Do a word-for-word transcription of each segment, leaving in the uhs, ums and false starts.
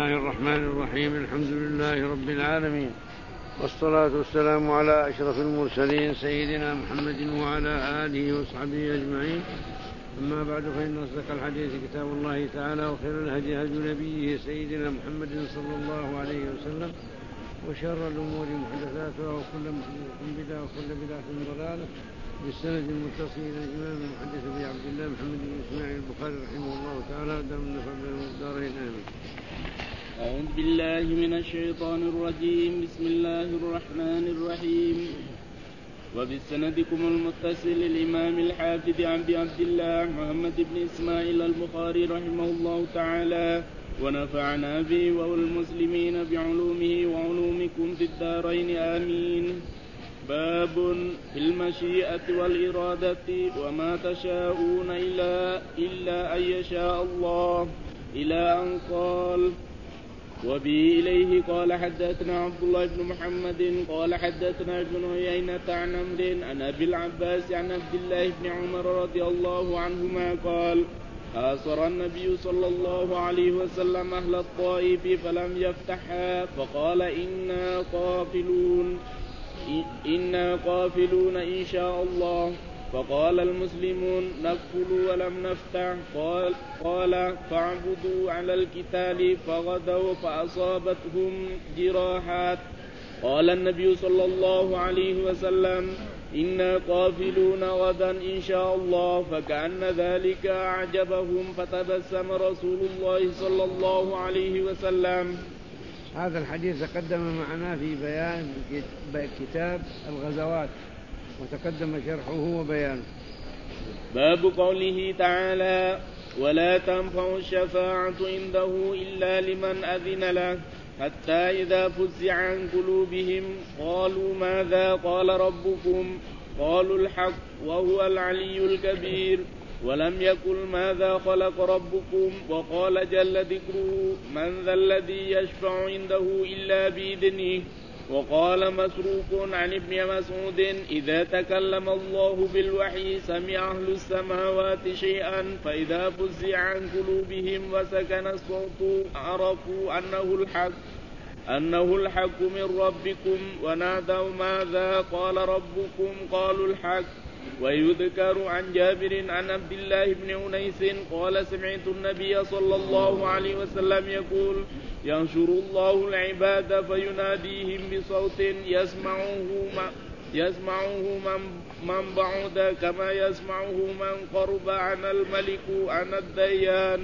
الله الرحمن الرحيم. الحمد لله رب العالمين، والصلاة والسلام على أشرف المرسلين سيدنا محمد وعلى آله وصحبه أجمعين. أما بعد، فإن أصدق الحديث كتاب الله تعالى، وخير الهدي هدي نبيه سيدنا محمد صلى الله عليه وسلم، وشر الأمور محدثاتها، وكل محدثة بدعة، وكل بدعة ضلالة. بالسند المتصل إلى الإمام المحدث أبي عبد الله محمد بن إسماعيل البخاري رحمه الله تعالى، دام النفع بين الدارين آمين. أعوذ بالله من الشيطان الرجيم. بسم الله الرحمن الرحيم. وبسندكم المتصل الإمام الحافظ أبي عبد الله محمد بن إسماعيل البخاري رحمه الله تعالى، ونفعنا به والمسلمين بعلومه وعلومكم في الدارين آمين. باب في المشيئة والإرادة، وما تشاءون إلا, إلا أن يشاء الله، إلى أن قال. وبه إليه قال حدثنا عبد الله بن محمد قال حدثنا ابن عيينة عن عمرو عن أبي العباس عن عبد الله بن عمر رضي الله عنهما قال: حاصر النبي صلى الله عليه وسلم أهل الطائف فلم يفتحها، فقال: إنا قافلون إنا قافلون إن شاء الله. فقال المسلمون: نقفل ولم نفتح. قال, قال فاعبدوا على القتال، فغدوا فأصابتهم جراحات. قال النبي صلى الله عليه وسلم: إنا قافلون غدا إن شاء الله. فكأن ذلك أعجبهم، فتبسم رسول الله صلى الله عليه وسلم. هذا الحديث تقدم معنا في بيان كتاب الغزوات، وتقدم شرحه وبيانه. باب قوله تعالى: ولا تنفع الشفاعة عنده إلا لمن أذن له، حتى إذا فزع عن قلوبهم قالوا ماذا قال ربكم؟ قالوا الحق وهو العلي الكبير. ولم يقل ماذا خلق ربكم. وقال جل ذكره: من ذا الذي يشفع عنده إلا بإذنه. وقال مسروق عن ابن مسعود: إذا تكلم الله بالوحي سمع أهل السماوات شيئا، فإذا فزع عن قلوبهم وسكن الصوت عرفوا أنه الحق أنه الحق من ربكم، ونادوا ماذا قال ربكم؟ قالوا الحق. ويذكر عن جابر عن عبد الله بن أنيس قال: سمعت النبي صلى الله عليه وسلم يقول: ينشر الله العباد فيناديهم بصوت يسمعه يسمعه من, من بعد كما يسمعه من قرب، عن الملك عن الديان.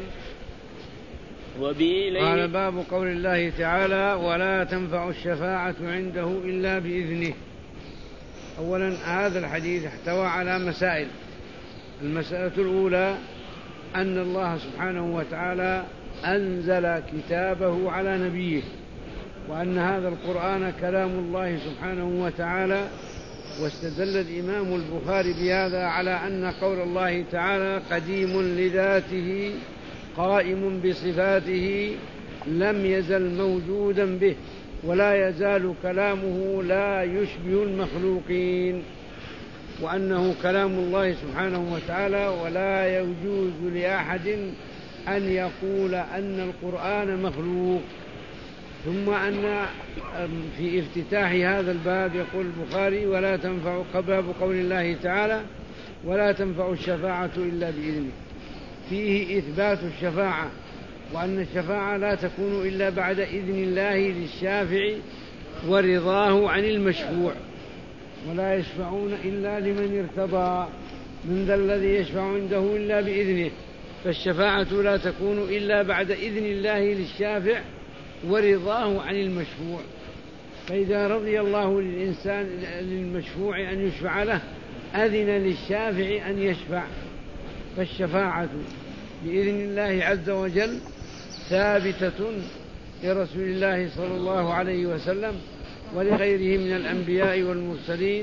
قال: باب قول الله تعالى: ولا تنفع الشفاعة عنده إلا بإذنه. أولا، هذا الحديث احتوى على مسائل. المسألة الأولى أن الله سبحانه وتعالى أنزل كتابه على نبيه، وأن هذا القرآن كلام الله سبحانه وتعالى. واستدل الإمام البخاري بهذا على أن قول الله تعالى قديم لذاته قائم بصفاته، لم يزل موجودا به، ولا يزال كلامه لا يشبه المخلوقين، وأنه كلام الله سبحانه وتعالى، ولا يجوز لأحد أن يقول أن القرآن مخلوق. ثم أن في افتتاح هذا الباب يقول البخاري: ولا تنفع باب قول الله تعالى: ولا تنفع الشفاعة إلا بإذنه. فيه إثبات الشفاعة، وأن الشفاعة لا تكون إلا بعد إذن الله للشافع ورضاه عن المشفوع، ولا يشفعون إلا لمن ارتضى. من ذا الذي يشفع عنده إلا بإذنه. فالشفاعة لا تكون إلا بعد إذن الله للشافع ورضاه عن المشفوع. فإذا رضي الله للإنسان للمشفوع أن يشفع له، أذن للشافع أن يشفع. فالشفاعة بإذن الله عز وجل ثابتة لرسول الله صلى الله عليه وسلم ولغيره من الأنبياء والمرسلين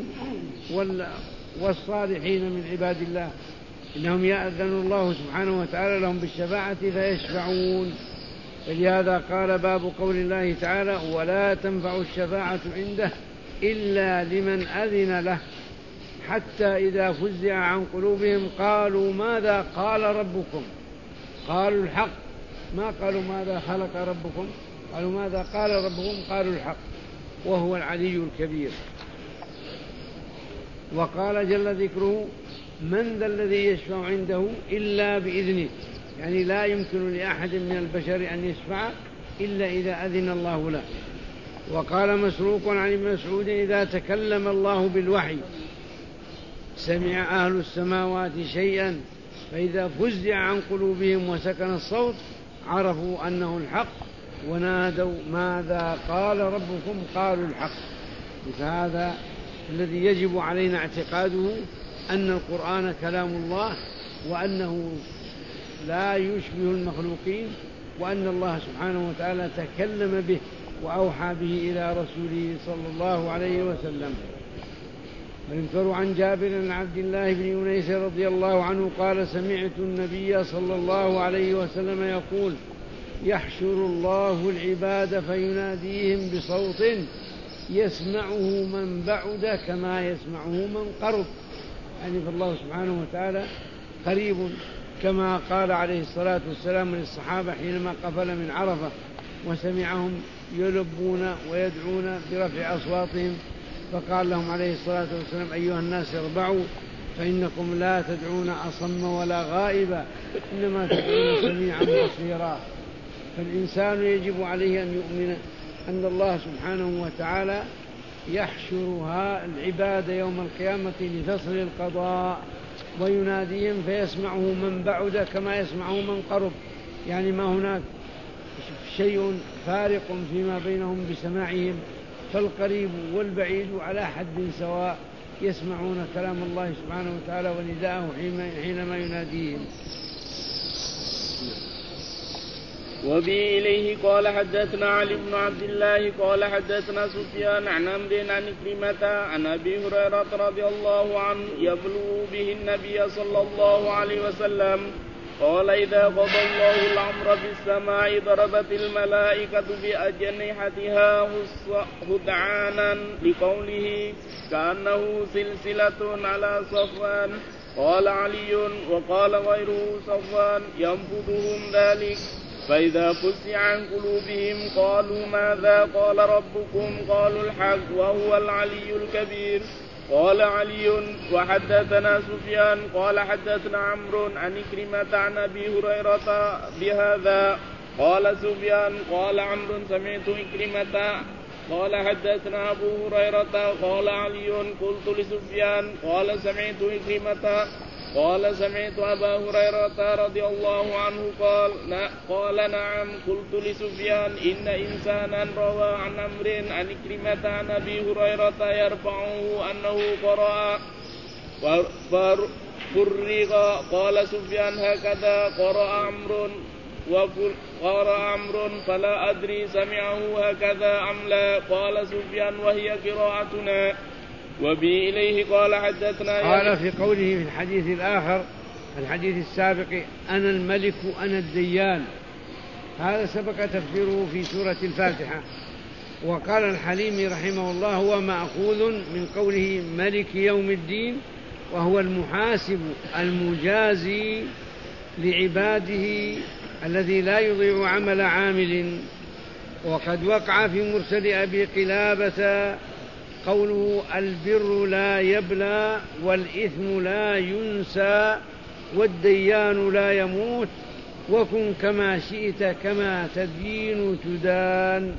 والصالحين من عباد الله، إنهم يأذن الله سبحانه وتعالى لهم بالشفاعة فيشفعون. فلهذا قال: باب قول الله تعالى: ولا تنفع الشفاعة عنده إلا لمن أذن له، حتى إذا فزع عن قلوبهم قالوا ماذا قال ربكم؟ قالوا الحق. ما قالوا ماذا خلق ربكم، قالوا ماذا قال ربكم؟ قالوا الحق وهو العلي الكبير. وقال جل ذكره من ذا الذي يشفع عنده إلا بإذنه، يعني لا يمكن لأحد من البشر أن يشفع إلا إذا أذن الله له. وقال مسروق عن ابن مسعود إذا تكلم الله بالوحي سمع أهل السماوات شيئا فإذا فزع عن قلوبهم وسكن الصوت عرفوا أنه الحق ونادوا ماذا قال ربكم؟ قالوا الحق. فهذا الذي يجب علينا اعتقاده أن القرآن كلام الله وأنه لا يشبه المخلوقين، وأن الله سبحانه وتعالى تكلم به وأوحى به إلى رسوله صلى الله عليه وسلم. ويذكر عن جابر بن عبد الله بن يونس رضي الله عنه قال سمعت النبي صلى الله عليه وسلم يقول يحشر الله العباد فيناديهم بصوت يسمعه من بعد كما يسمعه من قرب، يعني فالله سبحانه وتعالى قريب كما قال عليه الصلاة والسلام للصحابة حينما قفل من عرفة وسمعهم يلبون ويدعون برفع أصواتهم فقال لهم عليه الصلاة والسلام أيها الناس اربعوا فإنكم لا تدعون أصم ولا غائبا إنما تدعون سميعا بصيرا. فالإنسان يجب عليه أن يؤمن أن الله سبحانه وتعالى يحشرها العباد يوم القيامة لفصل القضاء ويناديهم فيسمعه من بعد كما يسمعه من قرب، يعني ما هناك شيء فارق فيما بينهم بسماعهم، فالقريب والبعيد على حد سواء يسمعون كلام الله سبحانه وتعالى ونداءه حينما يناديهم. وبه إليه قال حدثنا علي بن عبد الله قال حدثنا سفيان عن عمرو عن كريمة عن أبي هريرة رضي الله عنه يبلغ به النبي صلى الله عليه وسلم قال إذا قضى الله الأمر في السماء ضربت الملائكة بأجنحتها خدعانا لقوله كأنه سلسلة على صفوان. قال علي وقال غيره صفوان ينفذهم ذلك فإذا فزع عن قلوبهم قالوا ماذا قال ربكم؟ قالوا الحق وهو العلي الكبير. قال علي وحدثنا سفيان قال حدثنا عمرو عن كريمة عن أبي هريرة بهذا. قال سفيان قال عمرو سمعت كريمة قال حدثنا أبو هريرة. قال علي قلت لسفيان قال سمعت كريمة قال سمعت أبا هريرة رضي الله عنه قال قال نعم. قلت لسفيان إن إنسانا روى عن عمرو عن كريمة عن أبي هريرة يرفعه أنه قرأ فرغ. قال سفيان هكذا قرأ عمرو وقرأ عمرو فلا أدري سمعه هكذا أم لا. قال سفيان وهي قراءتنا. وبه إليه قال حدثنا قال في قوله في الحديث الآخر الحديث السابق أنا الملك أنا الديان، هذا سبق تفسيره في سورة الفاتحة. وقال الحليمي رحمه الله هو مأخوذ من قوله ملك يوم الدين وهو المحاسب المجازي لعباده الذي لا يضيع عمل عامل. وقد وقع في مرسل أبي قلابة قوله البر لا يبلى والإثم لا ينسى والديان لا يموت وكن كما شئت كما تدين تدان.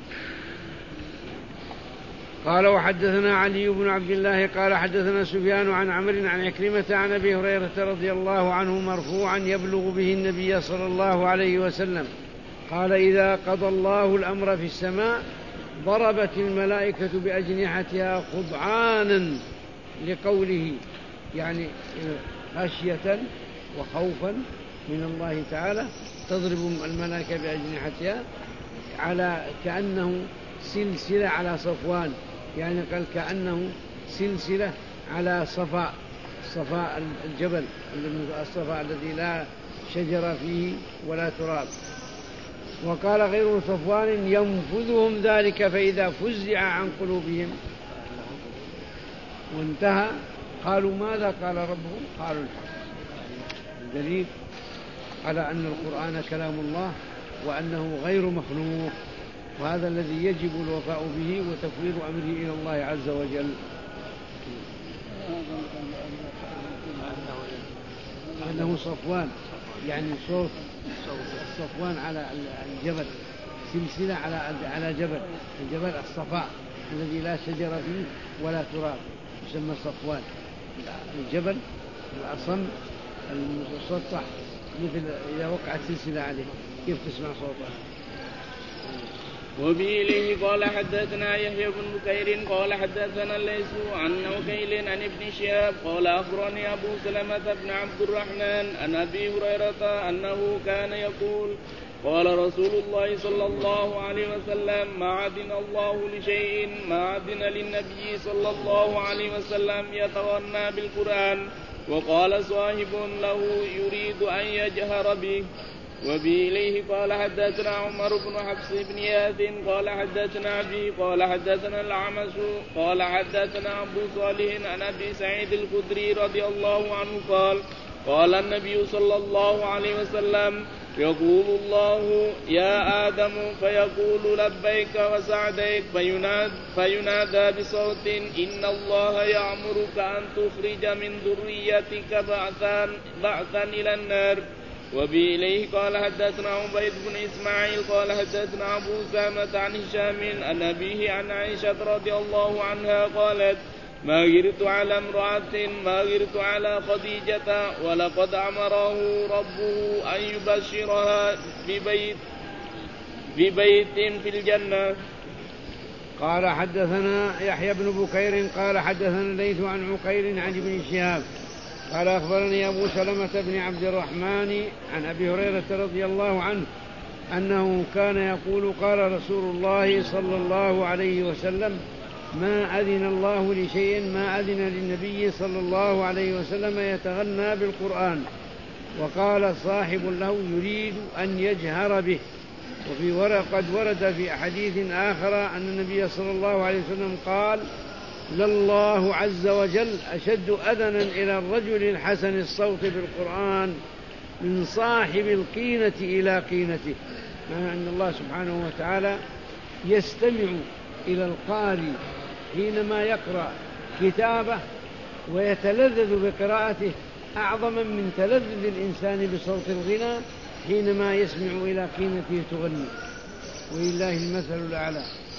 قال وحدثنا علي بن عبد الله قال حدثنا سفيان عن عمرو عن عكرمة عن أبي هريرة رضي الله عنه مرفوعا يبلغ به النبي صلى الله عليه وسلم قال إذا قضى الله الأمر في السماء ضربت الملائكة بأجنحتها خضعانا لقوله، يعني خشية وخوفا من الله تعالى تضرب الملائكة بأجنحتها على كأنه سلسلة على صفوان، يعني قال كأنه سلسلة على صفاء صفاء الجبل الصفاء الذي لا شجر فيه ولا تراب. وقال غير صفوان ينفذهم ذلك فإذا فزع عن قلوبهم. وانتهى. قالوا ماذا قال ربهم؟ قالوا الحق. دليل على أن القرآن كلام الله وأنه غير مخلوق. وهذا الذي يجب الوفاء به وتفويض أمره إلى الله عز وجل. أنه صفوان، يعني صوت الصفوان على الجبل، سلسلة على على جبل، الجبل الصفاء الذي لا شجر فيه ولا تراب يسمى صفوان. الجبل الأصم المسطح مثل إذا وقعت سلسلة عليه كيف تسمع صوته. وبه قال حدثنا يحيى بن بكير قال حدثنا الليث عن عقيل عن ابن شهاب قال أخبرني أبو سلمة بن عبد الرحمن عن أبي هريرة أنه كان يقول قال رسول الله صلى الله عليه وسلم ما أذن الله لشيء ما أذن للنبي صلى الله عليه وسلم يتغنى بالقرآن. وقال صاحب له يريد أن يجهر به. وبه إليه قال حدثنا عمر بن حفص بن ياث قال حدثنا أبي قال حدثنا الأعمش قال حدثنا أبو صالح عن أبي سعيد الخدري رضي الله عنه قال قال النبي صلى الله عليه وسلم يقول الله يا آدم فيقول لبيك وسعديك فينادى, فينادى بصوت إن الله يأمرك أن تخرج من ذريتك بعثا, بعثا إلى النار. وبإليه قال حدثنا عبيد بن إسماعيل قال حدثنا أبو أسامة عن هشام عن أبيه عن عائشة رضي الله عنها قالت ما غرت على امرأة ما غرت على خديجة ولقد أمره ربه أن يبشرها ببيت ببيت في الجنة. قال حدثنا يحيى بن بكير قال حدثنا الليث عن عقيل عن ابن شهاب قال أخبرني أبو سلمة بن عبد الرحمن عن أبي هريرة رضي الله عنه أنه كان يقول قال رسول الله صلى الله عليه وسلم ما أذن الله لشيء ما أذن للنبي صلى الله عليه وسلم يتغنى بالقرآن. وقال صاحب له يريد أن يجهر به. وفي ورق قد ورد في حديث آخر أن النبي صلى الله عليه وسلم قال لله عز وجل أشد أذنا إلى الرجل الحسن الصوت بالقرآن من صاحب القينة إلى قينته، مع أن الله سبحانه وتعالى يستمع إلى القارئ حينما يقرأ كتابه ويتلذذ بقراءته أعظم من تلذذ الإنسان بصوت الغنى حينما يسمع إلى قينته تغني، ولله المثل الأعلى.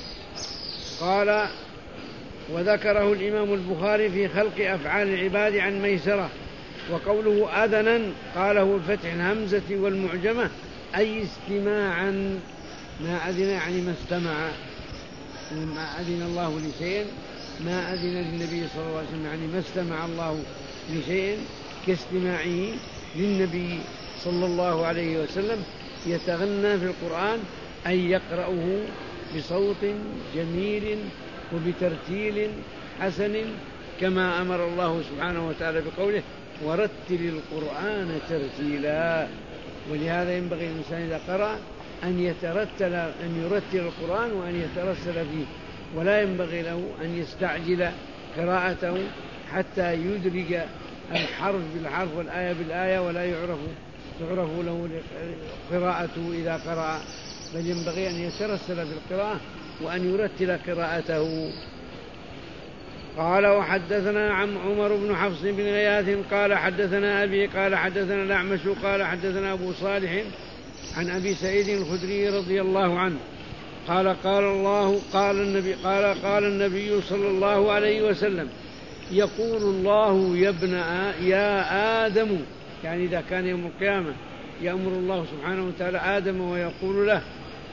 قال وذكره الإمام البخاري في خلق أفعال العباد عن ميسرة. وقوله أذنا قاله الفتح الهمزة والمعجمة أي استماعا، ما أذن يعني ما استمع، ما أذن الله لشيء ما أذن للنبي صلى الله عليه وسلم يعني ما استمع الله لشيء كاستماعه للنبي صلى الله عليه وسلم يتغنى في القرآن أي يقرأه بصوت جميل وبترتيل حسن كما أمر الله سبحانه وتعالى بقوله ورتل القرآن ترتيلا. ولهذا ينبغي الإنسان إذا قرأ أن يترتل أن يرتل القرآن وأن يترسل فيه، ولا ينبغي له أن يستعجل قراءته حتى يدرج الحرف بالحرف والآية بالآية ولا يعرف تعرف له قراءته إذا قرأ، بل ينبغي أن يترسل في القراءة وأن يرتل قراءته. قال وحدثنا عن عمر بن حفص بن غياث قال حدثنا أبي قال حدثنا الأعمش قال حدثنا أبو صالح عن أبي سعيد الخدري رضي الله عنه قال قال الله قال النبي قال قال النبي صلى الله عليه وسلم يقول الله يا ابن يا آدم، يعني إذا كان يوم القيامة يأمر الله سبحانه وتعالى آدم ويقول له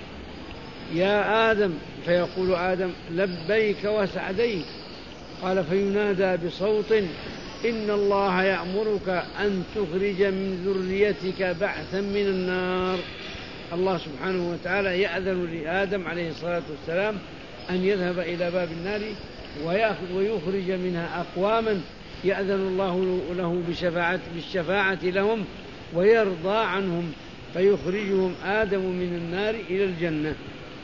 يا آدم، فيقول آدم لبيك وسعديك، قال فينادى بصوت إن الله يأمرك أن تخرج من ذريتك بعثا من النار. الله سبحانه وتعالى يأذن لآدم عليه الصلاة والسلام أن يذهب إلى باب النار ويأخذ ويخرج منها أقواما يأذن الله له بشفاعة بالشفاعة لهم ويرضى عنهم فيخرجهم آدم من النار إلى الجنة.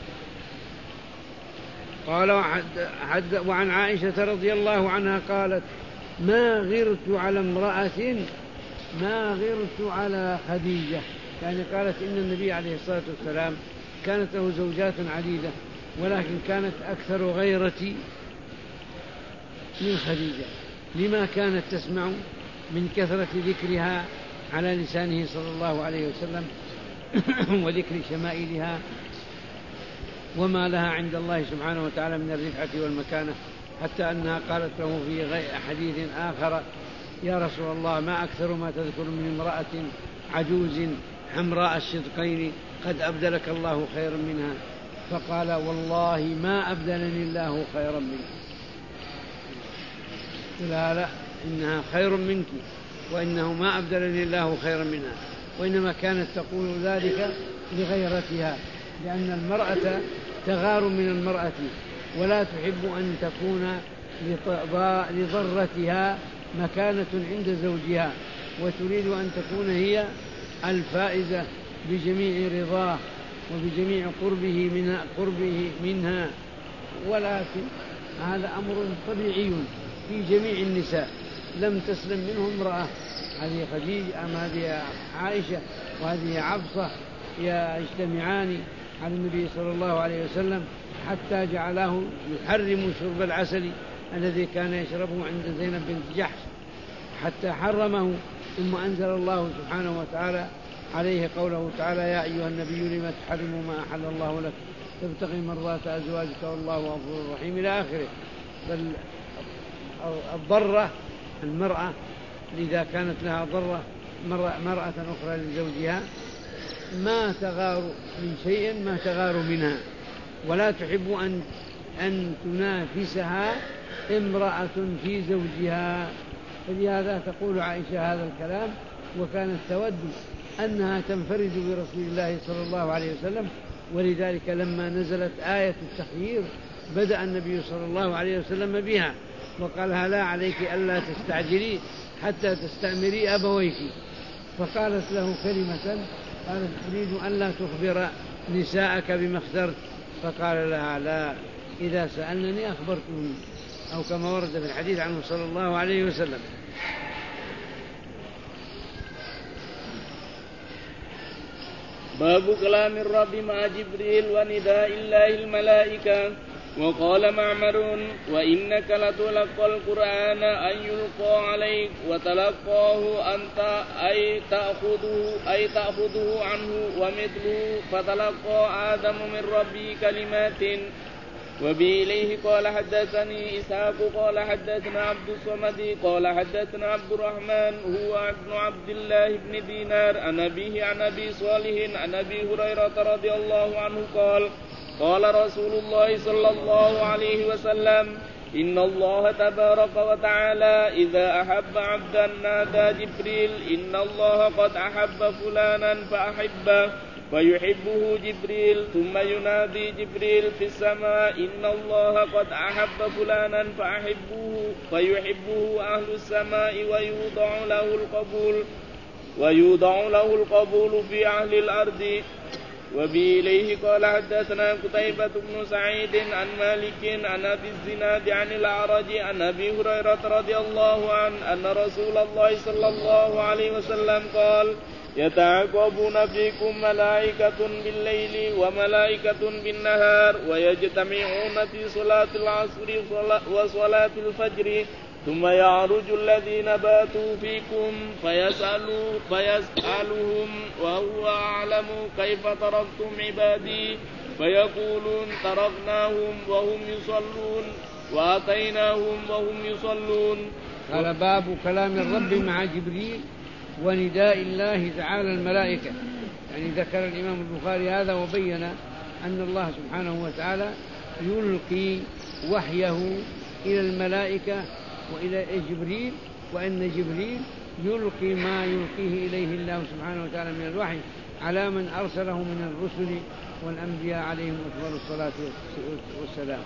قال وحد وعن عائشة رضي الله عنها قالت ما غرت على امرأة ما غرت على خديجة، يعني قالت إن النبي عليه الصلاة والسلام كانت له زوجات عديدة، ولكن كانت أكثر غيرة من خديجة، لما كانت تسمع من كثرة ذكرها على لسانه صلى الله عليه وسلم وذكر شمائلها وما لها عند الله سبحانه وتعالى من الرفعة والمكانة، حتى أنها قالت له في حديث آخر: يا رسول الله، ما أكثر ما تذكر من امرأة عجوز حمراء الشدقين قد أبدلك الله خيرا منها. فقال: والله ما أبدلني الله خيرا منها. لا لا إنها خير منك، وإنه ما أبدلني الله خيرا منها. وإنما كانت تقول ذلك لغيرتها، لأن المرأة تغار من المرأة ولا تحب أن تكون لضرتها مكانة عند زوجها، وتريد أن تكون هي الفائزة بجميع رضاه وبجميع قربه منها, قربه منها. ولكن هذا أمر طبيعي في جميع النساء، لم تسلم منه امرأة. هذه خديجة أم هذه عائشة وهذه عفصة يجتمعان على النبي صلى الله عليه وسلم حتى جعله يحرم شرب العسل الذي كان يشربه عند زينب بنت جحش، حتى حرمه. ثم أنزل الله سبحانه وتعالى عليه قوله تعالى: يا أيها النبي لما تحرم ما أحل الله لك تبتغي مرضات أزواجك والله غفور رحيم إلى آخره. الضرة المرأة إذا كانت لها ضرة مرأة أخرى لزوجها ما تغار من شيء ما تغار منها، ولا تحب أن أن تنافسها امرأة في زوجها. فلهذا تقول عائشة هذا الكلام، وكانت تود أنها تنفرد برسول الله صلى الله عليه وسلم. ولذلك لما نزلت آية التخيير بدأ النبي صلى الله عليه وسلم بها وقالها: لا عليك ألا تستعجلي حتى تستأمري أبويك. فقالت له كلمة، قالت: أريد أن لا تخبر نساءك بما اخترت. فقال لها: لا، إذا سألنني أخبرتهم، أو كما ورد في الحديث عنه صلى الله عليه وسلم. باب كلام الرب مع جبريل ونداء الله الملائكة. وقال معمر: وإنك لتلقى القرآن أن يلقى عليك وتلقاه أنت أي تأخذه, أي تأخذه عنه ومثله، فتلقى آدم من ربه كلمات. وبه إليه قال حدثني إسحاق قال حدثنا عبد الصمد قال حدثنا عبد الرحمن هو ابن عبد الله بن دينار عن أبيه عن أبي صالح عن أبي هريرة رضي الله عنه قال: قال رسول الله صلى الله عليه وسلم: إن الله تبارك وتعالى إذا أحب عبدا نادى جبريل: إن الله قد أحب فلانا فأحبه، فيحبه جبريل. ثم ينادي جبريل في السماء: إن الله قد أحب فلانا فأحبه، فيحبه أهل السماء، ويوضع له القبول ويوضع له القبول في أهل الأرض. وبه إليه قال حدثنا قتيبة بن سعيد عن مالك عن أبي الزناد عن الأعرج عن أبي هريرة رضي الله عنه أن رسول الله صلى الله عليه وسلم قال: يتعاقبون فيكم ملائكة بالليل وملائكة بالنهار، ويجتمعون في صلاة العصر وصلاة الفجر، ثم يعرج الذين باتوا فيكم فيسألوا فيسألهم وهو أعلم كيف تركتم عبادي، فيقولون: تركناهم وهم يصلون وأتيناهم وهم يصلون. قال: باب كلام الرب مع جبريل ونداء الله تعالى الملائكة. يعني ذكر الإمام البخاري هذا وبين أن الله سبحانه وتعالى يلقي وحيه إلى الملائكة وإلى جبريل، وأن جبريل يلقي ما يلقيه إليه الله سبحانه وتعالى من الوحي على من أرسله من الرسل والأنبياء عليهم أفضل الصلاة والسلام.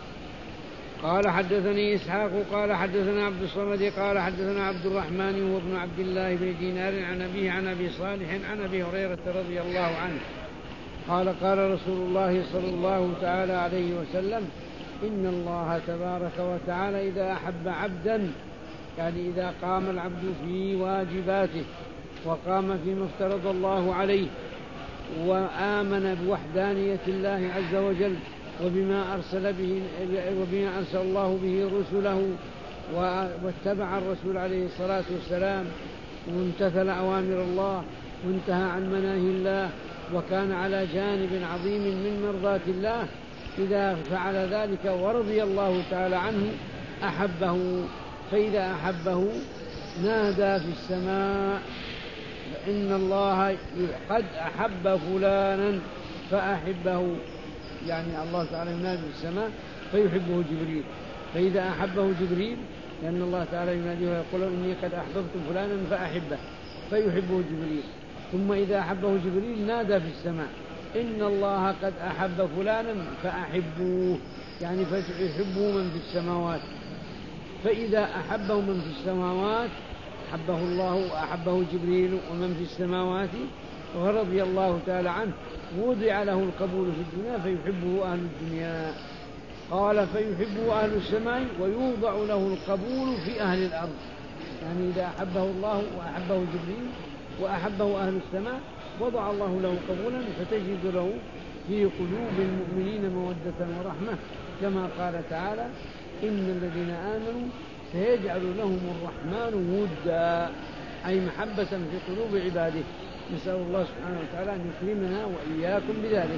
قال حدثني إسحاق قال حدثنا عبد الصمد قال حدثنا عبد الرحمن هو ابن عبد الله بن دينار عن أبيه عن أبي صالح عن أبي هريرة رضي الله عنه قال: قال رسول الله صلى الله تعالى عليه وسلم: إن الله تبارك وتعالى إذا أحب عبدا، يعني إذا قام العبد في واجباته وقام فيما افترض الله عليه وآمن بوحدانية الله عز وجل وبما أرسل به وبما أرسل الله به رسله، واتبع الرسول عليه الصلاة والسلام وامتثل أوامر الله وانتهى عن مناهي الله وكان على جانب عظيم من مرضاة الله، إذا فعل ذلك ورضي الله تعالى عنه أحبه. فإذا أحبه نادى في السماء إن الله قد أحب فلانا فأحبه، يعني الله تعالى ينادي في السماء فيحبه جبريل. فإذا أحبه جبريل لأن الله تعالى يناديه ويقول إني قد أحببت فلانا فأحبه فيحبه جبريل. ثم إذا أحبه جبريل نادى في السماء إن الله قد أحب فلانا فأحبوه، يعني فيحبه من في السماوات. فإذا أحبه من في السماوات أحبه الله وأحبه جبريل ومن في السماوات ورضي الله تعالى عنه، وضع له القبول في الدنيا فيحبه أهل الدنيا. قال فيحبه أهل السماء ويوضع له القبول في أهل الأرض، يعني إذا أحبه الله وأحبه جبريل وأحبه أهل السماء وضع الله له قبولا، فتجد له في قلوب المؤمنين مودة ورحمة، كما قال تعالى إن الذين آمنوا سيجعل لهم الرحمن ودا، أي محبة في قلوب عباده. نسأل الله سبحانه وتعالى أن يكرمنا وإياكم بذلك.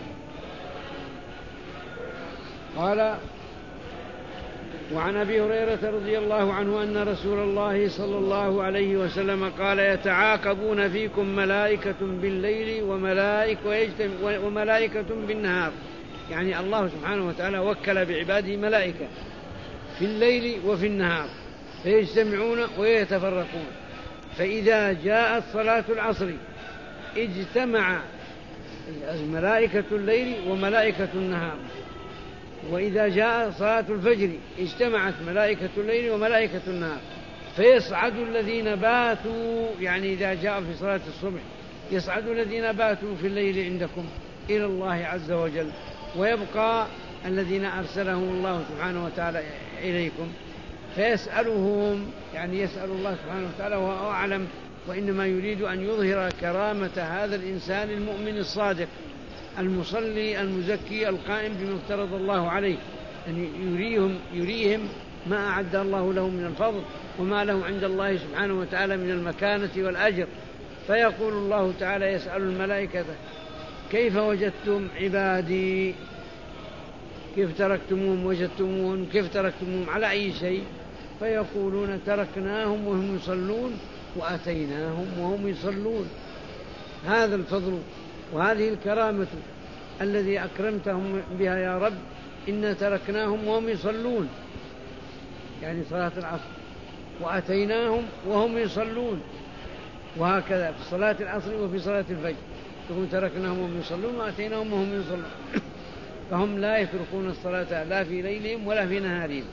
قال وعن أبي هريرة رضي الله عنه أن رسول الله صلى الله عليه وسلم قال يتعاقبون فيكم ملائكة بالليل وملائكة, وملائكة بالنهار، يعني الله سبحانه وتعالى وكل بعباده ملائكة في الليل وفي النهار فيجتمعون ويتفرقون. فإذا جاءت صلاة العصر اجتمع ملائكة الليل وملائكة النهار، وإذا جاء صلاة الفجر اجتمعت ملائكة الليل وملائكة النهار، فيصعد الذين باتوا، يعني إذا جاء في صلاة الصبح يصعد الذين باتوا في الليل عندكم إلى الله عز وجل، ويبقى الذين أرسلهم الله سبحانه وتعالى إليكم فيسألهم، يعني يسأل الله سبحانه وتعالى وهو أعلم، وإنما يريد أن يظهر كرامة هذا الإنسان المؤمن الصادق المصلي المزكي القائم بما افترض الله عليه، أن يريهم, يريهم ما أعد الله له من الفضل وما له عند الله سبحانه وتعالى من المكانة والأجر. فيقول الله تعالى يسأل الملائكة كيف وجدتم عبادي، كيف تركتموهم وجدتموهم كيف تركتموهم على أي شيء؟ فيقولون تركناهم وهم يصلون وأتيناهم وهم يصلون. هذا الفضل وهذه الكرامة الذي أكرمتهم بها يا رب، إن تركناهم وهم يصلون، يعني صلاة العصر، وأتيناهم وهم يصلون، وهكذا في صلاة العصر وفي صلاة الفجر تقول تركناهم وهم يصلون وأتيناهم وهم يصلون. فهم لا يتركون الصلاة لا في ليلهم ولا في نهارهم.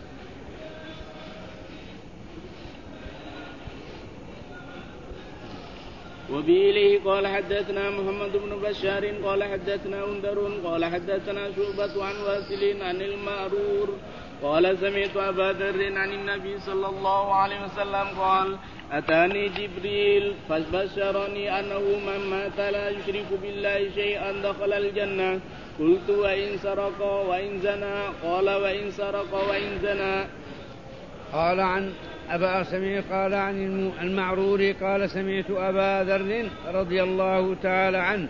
وبه قال حدثنا محمد بن بشار قال حدثنا أندر قال حدثنا شعبة عن واسل عن المأرور قال سمعت أبا ذر عن النبي صلى الله عليه وسلم قال أتاني جبريل فبشرني أنه من مات لا يشرك بالله شيئا دخل الجنة. قلت وإن سرق وإن زنى؟ قال وإن سرق وإن زنى. قال عن أبا سمع قال عن المعرور قال سمعت أبا ذر رضي الله تعالى عنه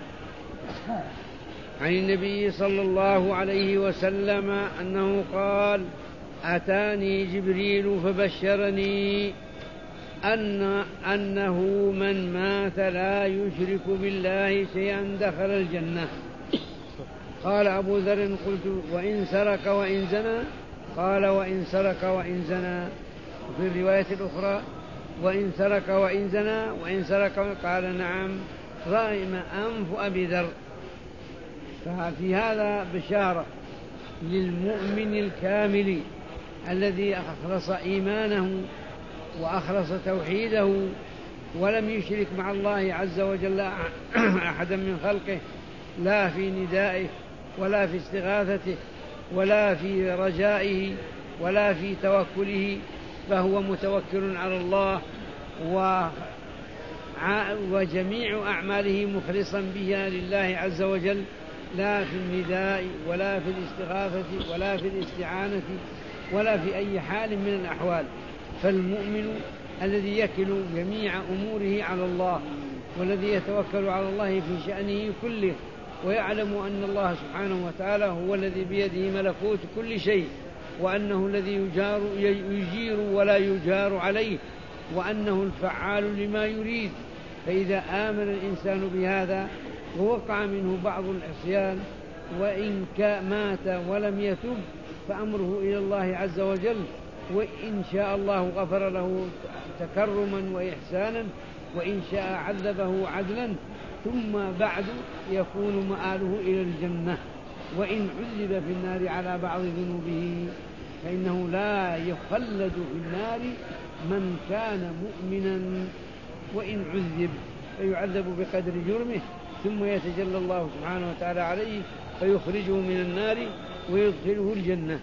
عن النبي صلى الله عليه وسلم أنه قال أتاني جبريل فبشرني أن أنه من مات لا يشرك بالله شيئا دخل الجنة. قال أبو ذر قلت وإن سرق وإن زنى؟ قال وإن سرق وإن زنى. وفي الرواية الأخرى وإن سرق وإن زنى وإن سرق قال نعم رغم أنف أبي ذر. ففي هذا بشارة للمؤمن الكامل الذي أخلص إيمانه وأخلص توحيده ولم يشرك مع الله عز وجل أحدا من خلقه، لا في ندائه ولا في استغاثته ولا في رجائه ولا في توكله، فهو متوكل على الله وجميع أعماله مخلصا بها لله عز وجل، لا في النداء ولا في الاستغاثة ولا في الاستعانة ولا في أي حال من الأحوال. فالمؤمن الذي يكل جميع أموره على الله، والذي يتوكل على الله في شأنه كله، ويعلم أن الله سبحانه وتعالى هو الذي بيده ملكوت كل شيء، وأنه الذي يجار يجير ولا يجار عليه، وأنه الفعال لما يريد. فإذا آمن الإنسان بهذا ووقع منه بعض العصيان وإن مات ولم يتب فأمره إلى الله عز وجل، وإن شاء الله غفر له تكرما وإحسانا، وإن شاء عذبه عدلا، ثم بعد يكون مآله إلى الجنة. وإن عذب في النار على بعض ذنوبه فإنه لا يخلد في النار من كان مؤمنا، وإن عذب فيعذب بقدر جرمه، ثم يتجلى الله سبحانه وتعالى عليه فيخرجه من النار ويدخله الجنة.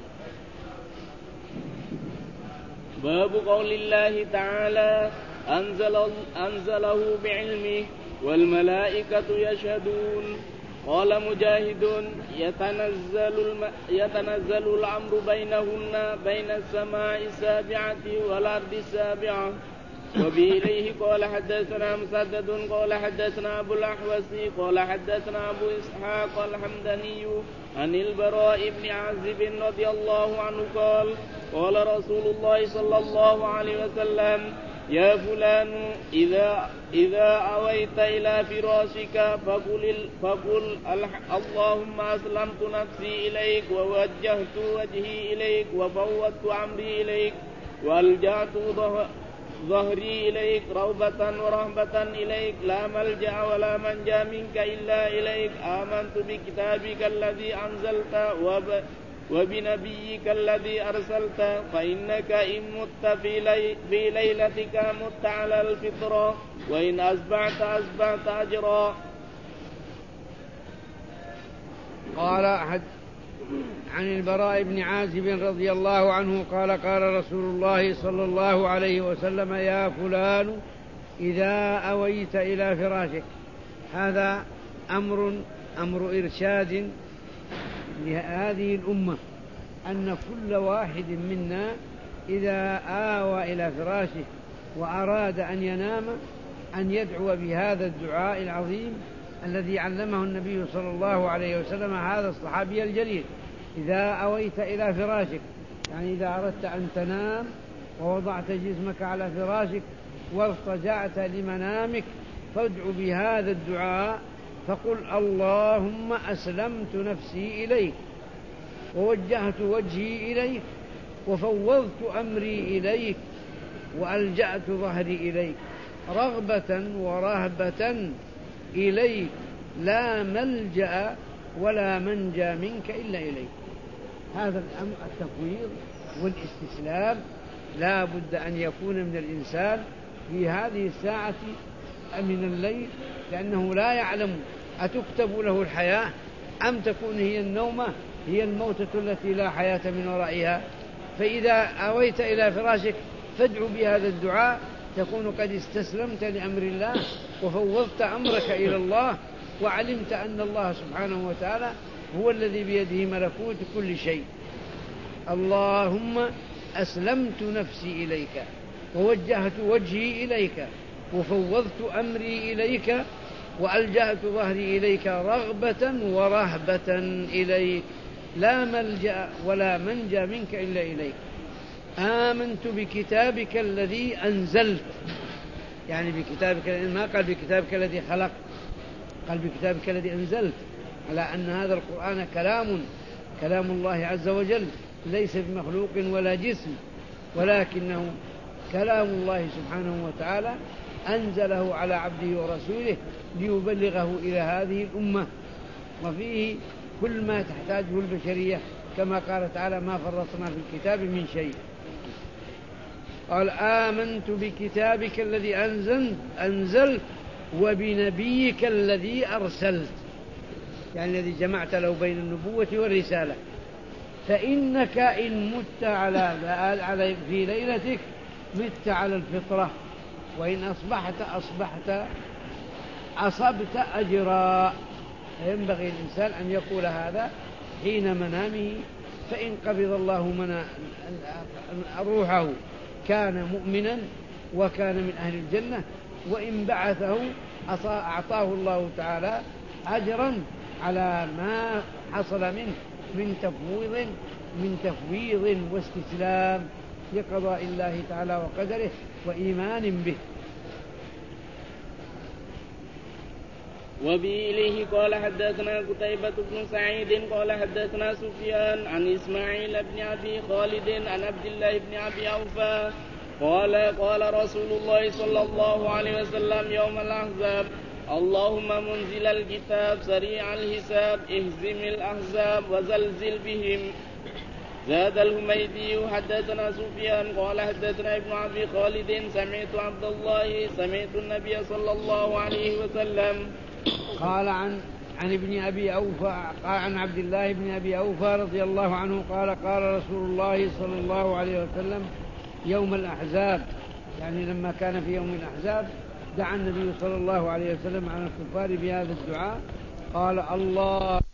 باب قول الله تعالى أنزل أنزله بعلمه والملائكة يشهدون. قال مجاهد يتنزل, الم... يتنزل الأمر بينهن بين السماء السابعة والأرض السابعة. وبإليه قال حدثنا مسدد قال حدثنا أبو الأحوص قال حدثنا أبو إسحاق الحمداني عن البراء بن عازب رضي الله عنه قال قال رسول الله صلى الله عليه وسلم يا فلان إذا, إذا أويت إلى فراشك فقل, فقل اللهم أسلمت نفسي إليك ووجهت وجهي إليك وفوضت أمري إليك وألجأت ظهري إليك رغبة ورهبة إليك لا ملجأ ولا منجا منك إلا إليك. آمنت بكتابك الذي أنزلت وب وبنبيك الذي أرسلت، فإنك إن مت في, لي في ليلتك مت على الفطرة، وإن أصبحت أصبحت أجرا. قال أحد عن البراء بن عازب رضي الله عنه قال قال رسول الله صلى الله عليه وسلم يا فلان إذا أويت إلى فراشك. هذا أمر أمر إرشاد لهذه الأمة، أن كل واحد منا إذا آوى إلى فراشه وأراد أن ينام أن يدعو بهذا الدعاء العظيم الذي علمه النبي صلى الله عليه وسلم هذا الصحابي الجليل. إذا أويت إلى فراشك، يعني إذا أردت أن تنام ووضعت جسمك على فراشك واضطجعت لمنامك فادعو بهذا الدعاء، فقل اللهم أسلمت نفسي إليك ووجهت وجهي إليك وفوضت أمري إليك وألجأت ظهري إليك رغبة ورهبة إليك لا ملجأ ولا منجا منك إلا إليك. هذا الأمر التفويض والاستسلام لا بد أن يكون من الإنسان في هذه الساعة من الليل، لأنه لا يعلم أتكتب له الحياة أم تكون هي النومة هي الموتة التي لا حياة من ورائها. فإذا أويت إلى فراشك فادعو بهذا الدعاء تكون قد استسلمت لأمر الله وفوضت أمرك إلى الله، وعلمت أن الله سبحانه وتعالى هو الذي بيده ملكوت كل شيء. اللهم أسلمت نفسي إليك ووجهت وجهي إليك وفوضت أمري إليك وألجأت ظهري إليك رغبة ورهبة إليك لا ملجأ ولا منجا منك إلا إليك. آمنت بكتابك الذي أنزلت، يعني بكتابك، ما قال بكتابك الذي خلق، قال بكتابك الذي أنزلت، على أن هذا القرآن كلام كلام الله عز وجل ليس بمخلوق ولا جسم، ولكنه كلام الله سبحانه وتعالى أنزله على عبده ورسوله ليبلغه إلى هذه الأمة، وفيه كل ما تحتاجه البشرية كما قال تعالى ما فرطنا في الكتاب من شيء. قال آمنت بكتابك الذي أنزلت, أنزلت وبنبيك الذي أرسلت، يعني الذي جمعت له بين النبوة والرسالة. فإنك إن مت على في ليلتك مت على الفطرة، وإن أصبحت أصبحت أصبت أجرا. ينبغي الإنسان أن يقول هذا حين منامه، فإن قبض الله منا روحه كان مؤمنا وكان من أهل الجنة، وإن بعثه أعطاه الله تعالى أجرا على ما حصل منه من تفويض من تفويض واستسلام لقضاء الله تعالى وقدره وإيمان به. وبه قال حدثنا قتيبة بن سعيد قال حدثنا سفيان عن إسماعيل بن أبي خالد عن عبد الله بن أبي أوفى قال قال رسول الله صلى الله عليه وسلم يوم الأحزاب: اللهم منزل الكتاب سريع الحساب اهزم الأحزاب وزلزل بهم. زاد الحميدي حدثنا سفيان قال حدثنا ابن أبي خالد سمعت عبد الله سمعت النبي صلى الله عليه وسلم قال عن عن ابن أبي أوفى قال عن عبد الله بن أبي أوفى رضي الله عنه قال قال رسول الله صلى الله عليه وسلم يوم الأحزاب، يعني لما كان في يوم الأحزاب دعا النبي صلى الله عليه وسلم على الكفار بهذا الدعاء، قال: الله